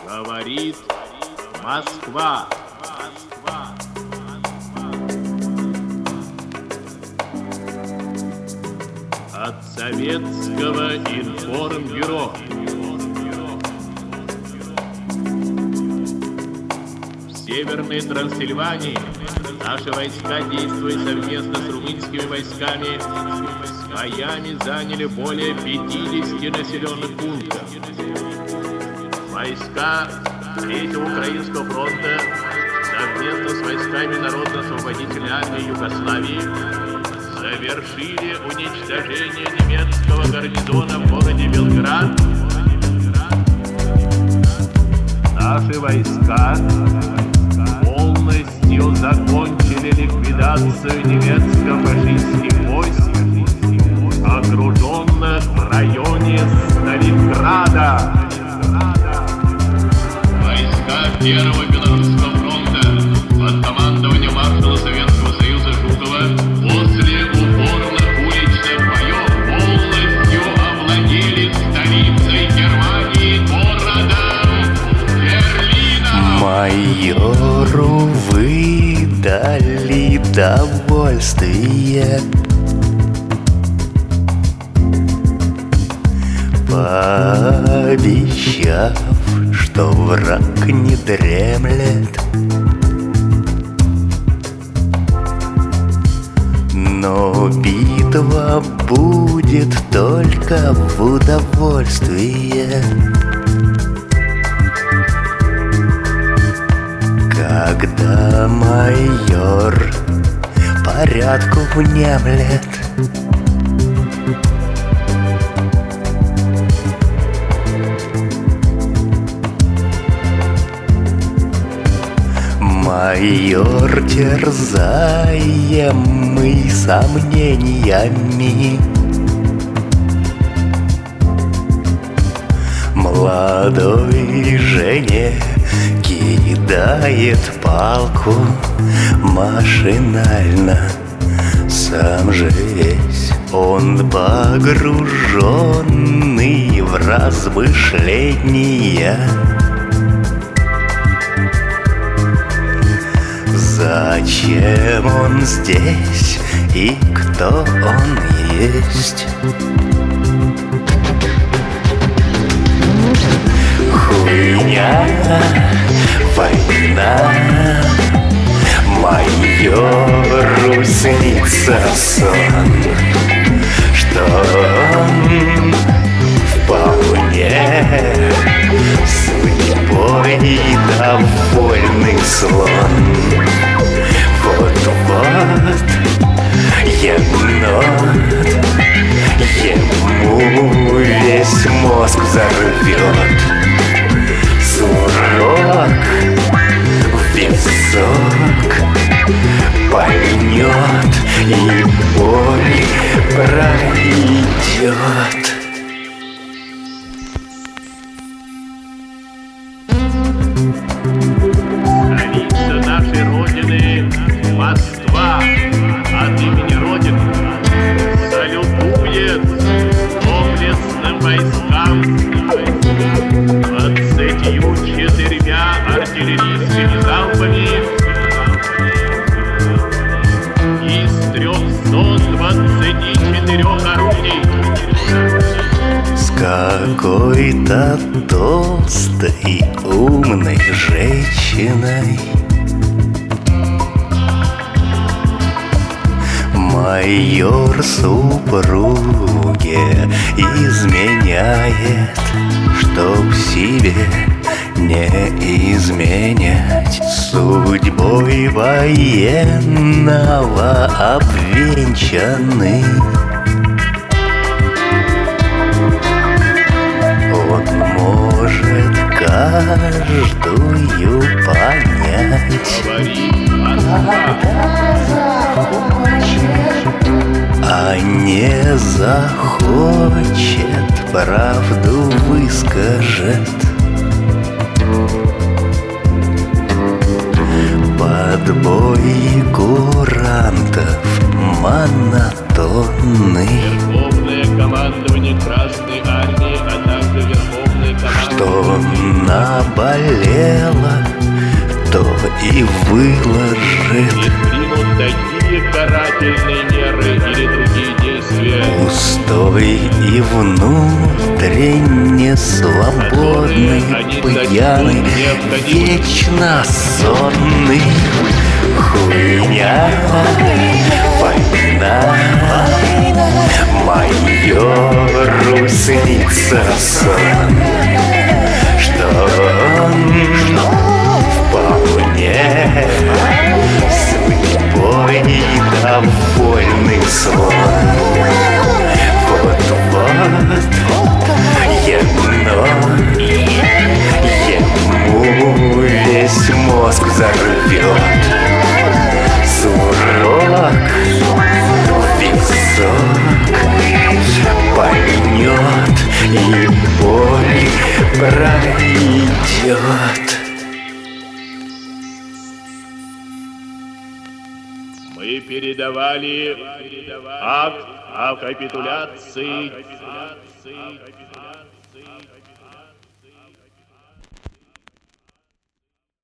Говорит Москва. От Советского информбюро. В Северной Трансильвании наши войска, действуя совместно с румынскими войсками, боями заняли более 50 населенных пунктов. Войска Третьего Украинского фронта совместно с войсками Народно-освободительной армии Югославии совершили уничтожение немецкого гарнизона в городе Белград. Наши войска полностью закончили ликвидацию немецко-фашистских войск, окруженных в районе Сталинграда. Войска Первого Белорусского фронта под командованием маршала Советского Союза Жукова после упорных уличных боев полностью овладели столицей Германии, городом Берлином. Майору выдали довольствие, пообещав, что враг не дремлет. Но битва будет только в удовольствие. Когда майор порядку внемлет, майор, терзаемый сомнениями, молодой жене кидает палку машинально. Сам же весь он погруженный в размышления. Зачем он здесь и кто он есть? Хуйня, война, майору снится сон, что он вполне судьбой довольный слон. Вот-вот енот ему весь мозг взорвет. Сурок в висок пальнет, и боль пройдет. Столица нашей Родины, Москва, от имени Родины салютует доблестным войскам 24 артиллерийскими залпами из 324 орудий. С какой-то толстой умной женщиной майор супруге изменяет, чтоб себе не изменять. Судьбой военного обвенчанный, он может каждую понять. А не захочет, правду выскажет. Подбой курантов монотонный, Верховное командование Красной Армии, а также Верховное командование, что на заболела, то и выложит. И примут такие карательные меры или другие действия, Пустой и внутренне свободный, пьяный, вечно сонный. Хуйня, война, майору снится сон, что он вполне судьбой довольный сон. Вот-вот енот ему весь мозг взорвет. Сурок висок поймет и боль пройдет. мы передавали акт о капитуляции.